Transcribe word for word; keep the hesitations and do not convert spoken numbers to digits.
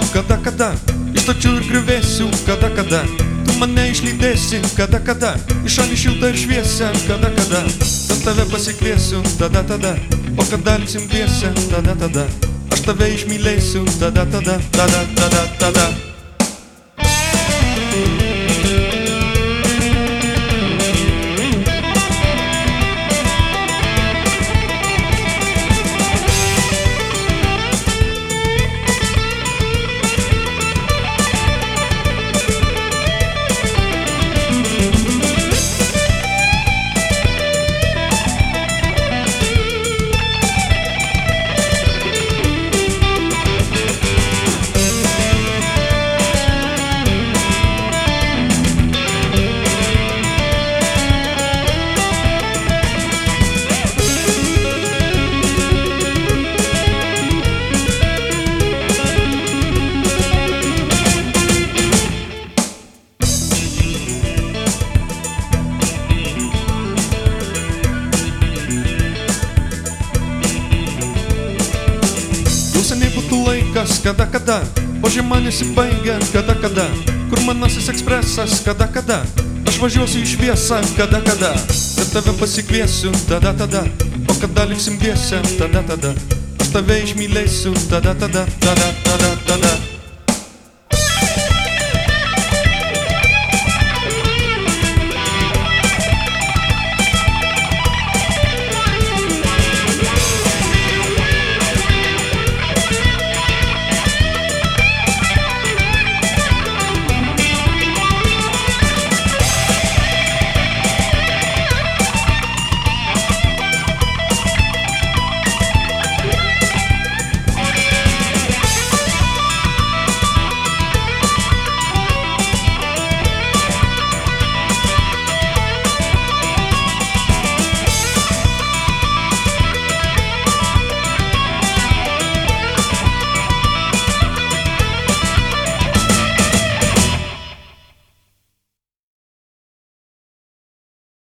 kada kada, iš stočių ir griuvėsių, kada kada, tu mane išlydėsi, kada kada, į šalį šiltą ir šviesę, kada kada, ten tave pasikviesiu, tada tada, o kada liksim dviese, tada tada, aš tave išmylėsiu, tada tada, tada tada tada. Seniai būtų laikas, kada kada, o žiema nesibaigia, kada kada, kur manasis ekspresas, kada kada, aš važiuosiu į šviesą, kada kada, kad tave pasikviesiu, tada tada, o kada liksim dviese, tada tada, aš tave išmylėsiu, tada tada, tada tada tada.